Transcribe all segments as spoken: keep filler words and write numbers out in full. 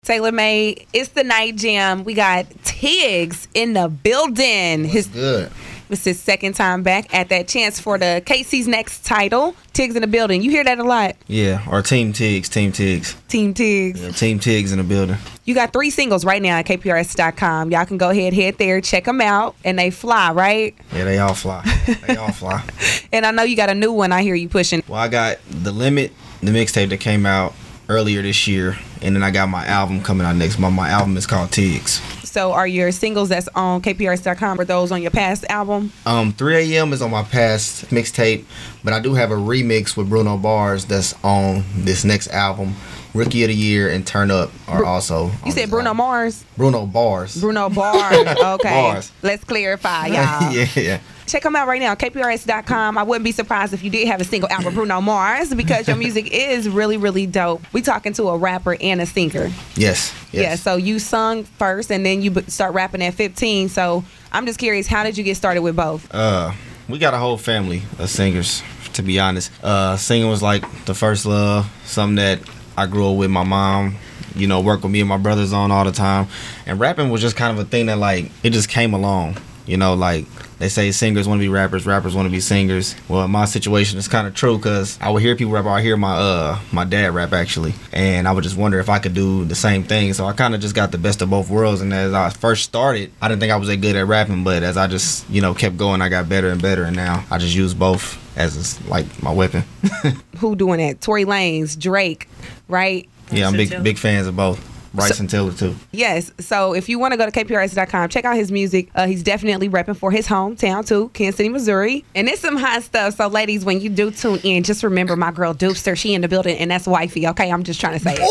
Taylor Made, it's the Night Jam. We got Tiggs in the building. What's his good? It's his second time back at that chance for the K C's next title. Tiggs in the building. You hear that a lot. Yeah, or Team Tiggs, Team Tiggs. Team Tiggs. Yeah, Team Tiggs in the building. You got three singles right now at K P R S dot com. Y'all can go ahead, head there, check them out, and they fly, right? Yeah, they all fly. They all fly. And I know you got a new one I hear you pushing. Well, I got The Limit, the mixtape that came out earlier this year, and then I got my album coming out next month. My album is called Tiggs. So are your singles that's on K P R S dot com or those on your past album? Um, three a.m. is on my past mixtape, but I do have a remix with Bruno Bars that's on this next album. Rookie of the Year and Turn Up are Bru- also. You said Bruno album. Mars? Bruno Bars. Bruno Bars. Okay. Bars. Let's clarify, y'all. yeah, yeah. Check them out right now, K P R S dot com. I wouldn't be surprised if you did have a single out with Bruno Mars because your music is really, really dope. We talking to a rapper and a singer. Yes, yes. Yeah, so you sung first and then you start rapping at fifteen. So I'm just curious, how did you get started with both? Uh, we got a whole family of singers, to be honest. Uh, singing was like the first love, something that I grew up with my mom, you know, work with me and my brothers on all the time. And rapping was just kind of a thing that, like, it just came along. You know, like, they say singers want to be rappers, rappers want to be singers. Well, in my situation, it's kind of true because I would hear people rap, or I hear my uh my dad rap, actually. And I would just wonder if I could do the same thing. So I kind of just got the best of both worlds. And as I first started, I didn't think I was that good at rapping. But as I just, you know, kept going, I got better and better. And now I just use both as, like, my weapon. Who doing that? Tory Lanez, Drake, right? Yeah, I'm big, big fans of both. Bryson so, Tiller too. Yes. So if you want to go to K P R S dot com, check out his music. Uh, he's definitely repping for his hometown too, Kansas City, Missouri. And it's some hot stuff. So ladies, when you do tune in, just remember my girl Doopster. She in the building, and that's wifey. Okay, I'm just trying to say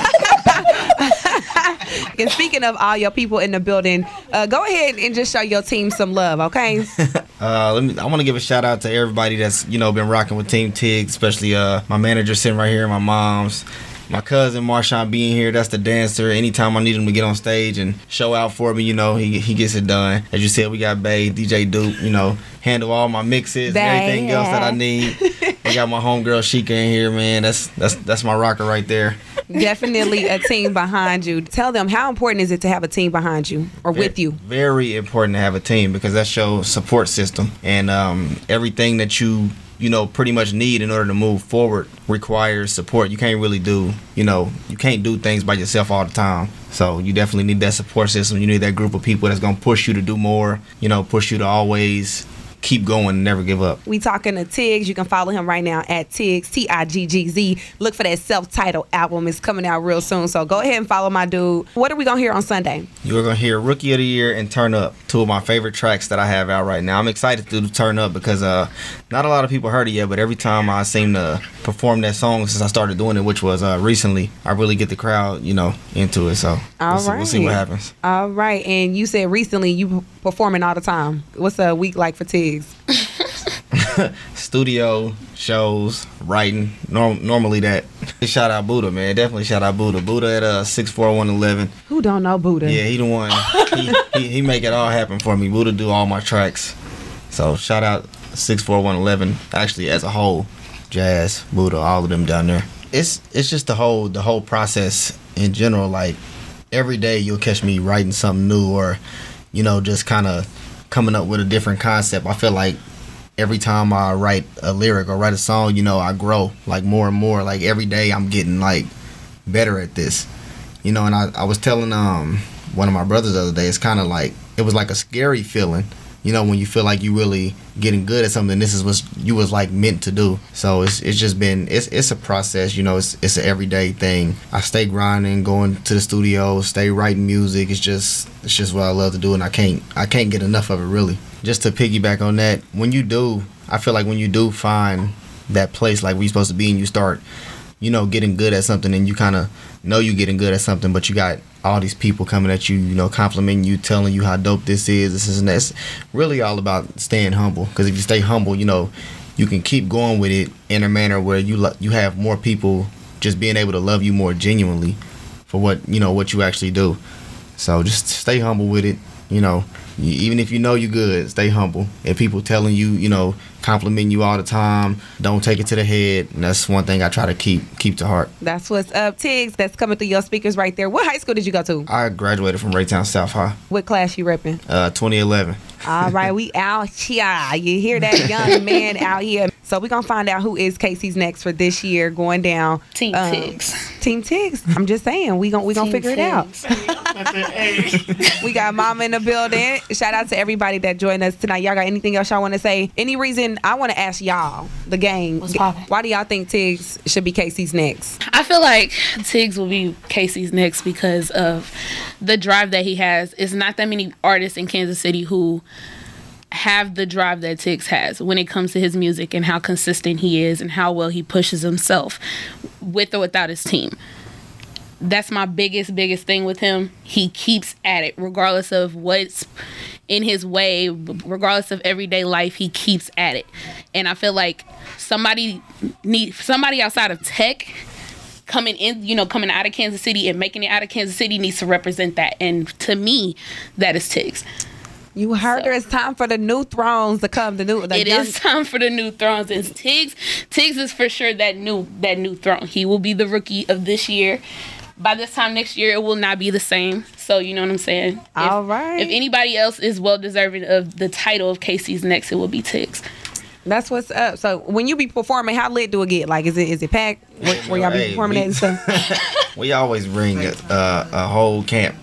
it. And speaking of all your people in the building, uh, go ahead and just show your team some love. Okay. uh, let me. I want to give a shout out to everybody that's you know been rocking with Team Tiggs, especially uh my manager sitting right here, my mom's. My cousin Marshawn being here, that's the dancer. Anytime I need him to get on stage and show out for me, you know, he he gets it done. As you said, we got Bae, D J Duke, you know, handle all my mixes, Bae. and everything else that I need. We got my homegirl Sheikah in here, man. That's that's that's my rocker right there. Definitely a team behind you. Tell them, how important is it to have a team behind you or very, with you? Very important to have a team because that shows support system and um, everything that you you know, pretty much need in order to move forward requires support. You can't really do, you know, you can't do things by yourself all the time. So you definitely need that support system. You need that group of people that's going to push you to do more, you know, push you to always keep going and never give up. We talking to Tiggs. You can follow him right now at Tiggs, T I G G Z. Look for that self-titled album. It's coming out real soon. So go ahead and follow my dude. What are we going to hear on Sunday? You're going to hear Rookie of the Year and Turn Up, two of my favorite tracks that I have out right now. I'm excited to do Turn Up because uh, not a lot of people heard it yet, but every time I seem to perform that song since I started doing it, which was uh, recently, I really get the crowd, you know, into it. So all we'll, right. see, we'll see what happens. All right. And you said recently you performing all the time. What's a week like for Tiggs? Studio shows, writing, norm- normally that. Shout out Buddha, man. Definitely shout out Buddha. Buddha at uh six four one eleven. Who don't know Buddha? Yeah, he the one. he, he he make it all happen for me. Buddha do all my tracks. So shout out six four one eleven. Actually, as a whole, Jazz, Buddha, all of them down there. It's it's just the whole the whole process in general. Like every day you'll catch me writing something new or, you know, just kind of coming up with a different concept. I feel like every time I write a lyric or write a song, you know, I grow like more and more. Like every day I'm getting like better at this, you know. And I, I was telling um one of my brothers the other day, it's kind of like it was like a scary feeling, you know, when you feel like you really getting good at something. This is what you was like meant to do. So it's it's just been it's it's a process, you know. It's it's an everyday thing. I stay grinding, going to the studio, stay writing music. It's just it's just what I love to do, and I can't I can't get enough of it, really. Just to piggyback on that, when you do, I feel like when you do find that place like where you're supposed to be and you start, you know, getting good at something and you kind of know you're getting good at something, but you got all these people coming at you, you know, complimenting you, telling you how dope this is, this is and that's really all about staying humble. Because if you stay humble, you know, you can keep going with it in a manner where you lo- you have more people just being able to love you more genuinely for what, you know, what you actually do. So just stay humble with it you know, you, even if you know you good, stay humble. If people telling you, you know, complimenting you all the time, don't take it to the head. And that's one thing I try to keep keep to heart. That's what's up, Tiggs. That's coming through your speakers right there. What high school did you go to? I graduated from Raytown South High. What class you repping? Uh, twenty eleven. All right, we out here. You hear that young man out here. So we're going to find out who is Casey's next for this year going down. Team um, Tiggs. Team Tiggs. I'm just saying, we're going we gonna Team figure Tiggs. it out. We got Mama in the building. Shout out to everybody that joined us tonight. Y'all got anything else y'all want to say? Any reason I want to ask y'all, the gang, What's poppin'? why do y'all think Tiggs should be Casey's next? I feel like Tiggs will be Casey's next because of the drive that he has. It's not that many artists in Kansas City who have the drive that Tiggs has when it comes to his music and how consistent he is and how well he pushes himself with or without his team. That's my biggest, biggest thing with him. He keeps at it regardless of what's in his way, regardless of everyday life, he keeps at it. And I feel like somebody need somebody outside of tech coming in, you know, coming out of Kansas City and making it out of Kansas City needs to represent that. And to me, that is Tiggs. You heard So- her. It's time for the new thrones to come. The new, the It young, is time for the new thrones. And Tiggs, Tiggs is for sure that new that new throne. He will be the rookie of this year. By this time next year, it will not be the same. So you know what I'm saying? If, All right. If anybody else is well deserving of the title of Casey's next, it will be Tiggs. That's what's up. So when you be performing, how lit do it get? Like, is it is it packed? Where, where y'all be Hey, performing we- at and stuff? We always bring a, uh, a whole camp.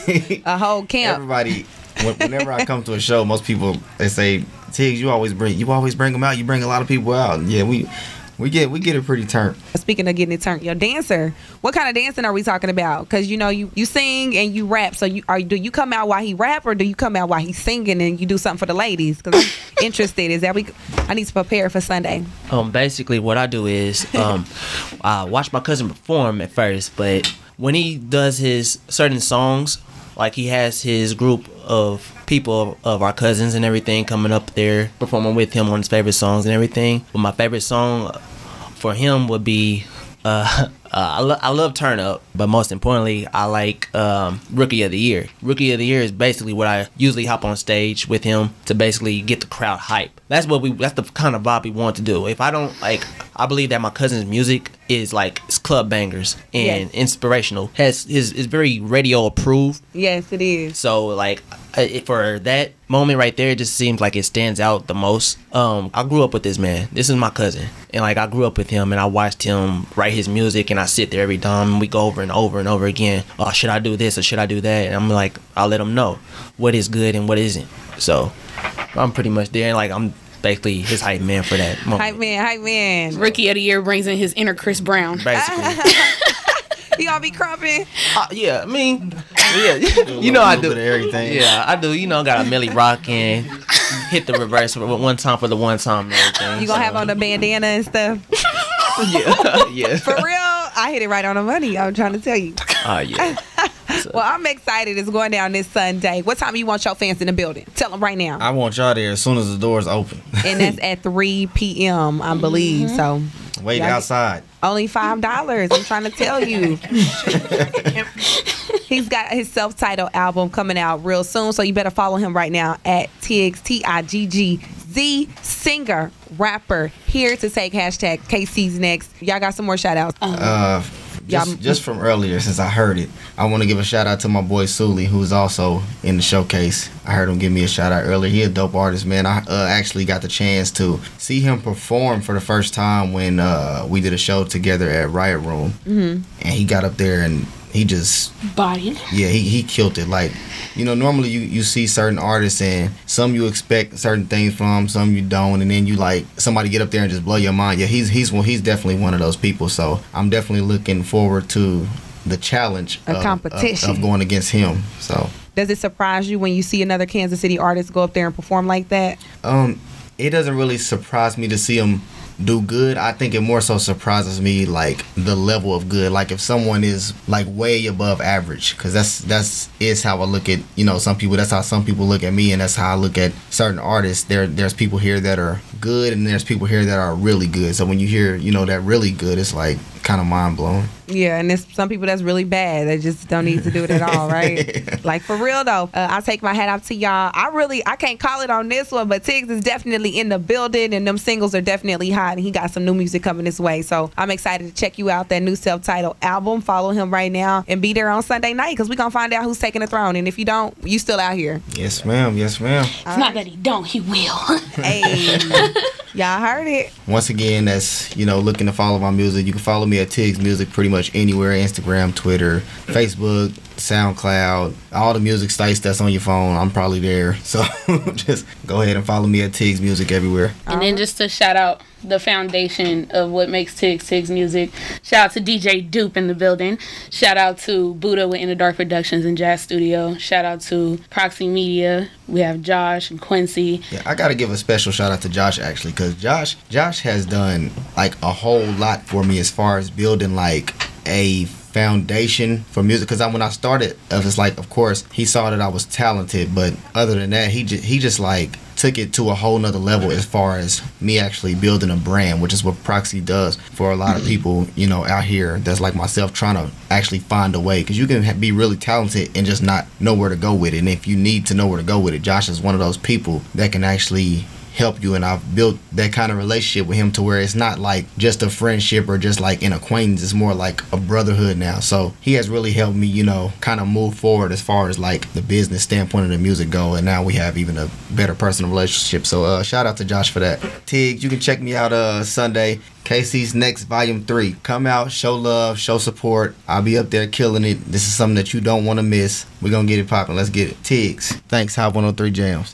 A whole camp. Everybody, when- whenever I come to a show, most people they say, "Tiggs, you always bring, you always bring them out. You bring a lot of people out." And yeah, we we get we get it pretty turned. Speaking of getting it turned, your dancer. What kind of dancing are we talking about? Because you know you, you sing and you rap. So you are do you come out while he rap or do you come out while he's singing and you do something for the ladies? Because I'm interested. Is that we? I need to prepare for Sunday. Um, basically, what I do is um, I watch my cousin perform at first, but when he does his certain songs, like he has his group of people of our cousins and everything coming up there performing with him on his favorite songs and everything. But my favorite song for him would be uh, uh, I, lo- I love Turn Up, but most importantly, I like um, Rookie of the Year. Rookie of the Year is basically what I usually hop on stage with him to basically get the crowd hype. That's what we. That's the kind of vibe we want to do. If I don't like, I believe that my cousin's music is like it's club bangers and Yes. inspirational. Has is is very radio approved. Yes, it is. So like I- for that moment right there, it just seems like it stands out the most. Um, I grew up with this man. This is my cousin, and like I grew up with him, and I watched him write his music, and I sit there every time, and we go over and over and over again. Oh, should I do this or should I do that? And I'm like, I'll let him know what is good and what isn't. So I'm pretty much there, and like I'm basically his hype man for that moment. Hype man, hype man. Rookie of the Year brings in his inner Chris Brown. Basically, You all be crumping. uh, yeah. I mean, yeah, you know I A little do. bit of everything. Yeah, I do. You know, got a Millie Rock and hit the reverse for one time for the one time and everything. You gonna so. have on the bandana and stuff. Yeah, yeah. For real, I hit it right on the money. I'm trying to tell you. Oh yeah. Well, I'm excited. It's going down this Sunday. What time you want your fans in the building? Tell them right now. I want y'all there as soon as the doors open. And that's at three p.m. I believe. So Wait Y'all get- outside. only five dollars. I'm trying to tell you. He's got his self-titled album coming out real soon, so you better follow him right now at Tiggs, T I G G Z, singer, rapper, here to take hashtag K C's next. Y'all got some more shout-outs. Uh, Y'all- just, just from earlier, since I heard it, I want to give a shout out to my boy Sully, who's also in the showcase. I heard him give me a shout out earlier. He a dope artist, man. I uh, actually got the chance to see him perform for the first time when uh, we did a show together at Riot Room, mm-hmm. and he got up there and he just Bodied. yeah, he, he killed it. Like, you know, normally you, you see certain artists and some you expect certain things from, some you don't, and then you like somebody get up there and just blow your mind. Yeah, he's he's well, he's definitely one of those people. So I'm definitely looking forward to the challenge A of, competition. of, of going against him. So Does it surprise you when you see another Kansas City artist go up there and perform like that? um, it doesn't really surprise me to see him do good. I think it more so surprises me like the level of good. Like if someone is like way above average, because that's that's is how I look at, you know, some people. That's how some people look at me, and that's how I look at certain artists. There there's people here that are good, and there's people here that are really good. So when you hear, you know, that really good, it's like kind of mind blowing. Yeah, and there's some people that's really bad. They just don't need to do it at all, right? Like, for real, though, uh, I take my hat off to y'all. I really, I can't call it on this one, but Tiggs is definitely in the building, and them singles are definitely hot, and he got some new music coming this way. So I'm excited to check you out, that new self-titled album. Follow him right now, and be there on Sunday night, because we're going to find out who's taking the throne. And if you don't, you still out here. Yes, ma'am. Yes, ma'am. It's all not right. That he don't, he will. Hey, y'all heard it. Once again, that's, you know, looking to follow my music. You can follow me at Tiggs Music pretty much anywhere. Instagram, Twitter, Facebook, SoundCloud, all the music sites that's on your phone. I'm probably there. So just go ahead and follow me at Tiggs Music everywhere. And then just to shout out the foundation of what makes Tiggs Tiggs Music. Shout out to D J Dupe in the building. Shout out to Buddha with In the Dark Productions and Jazz Studio. Shout out to Proxy Media. We have Josh and Quincy. Yeah, I got to give a special shout out to Josh, actually, because Josh, Josh has done like a whole lot for me as far as building like a foundation for music. Because when I started, it was like, of course, he saw that I was talented, but other than that, he just, he just like took it to a whole nother level as far as me actually building a brand, which is what Proxy does for a lot of people, you know, out here that's like myself, trying to actually find a way, because you can ha- be really talented and just not know where to go with it. And if you need to know where to go with it, Josh is one of those people that can actually help you, and I've built that kind of relationship with him to where it's not like just a friendship or just like an acquaintance. It's more like a brotherhood now. So he has really helped me, you know, kind of move forward as far as like the business standpoint of the music go, and now we have even a better personal relationship. So uh shout out to Josh for that. Tiggs, you can check me out uh Sunday, K C's Next Volume three. Come out, show love, show support. I'll be up there killing it. This is something that you don't want to miss. We're gonna get it popping. Let's get it. Tiggs. Thanks, Hot one oh three Jams.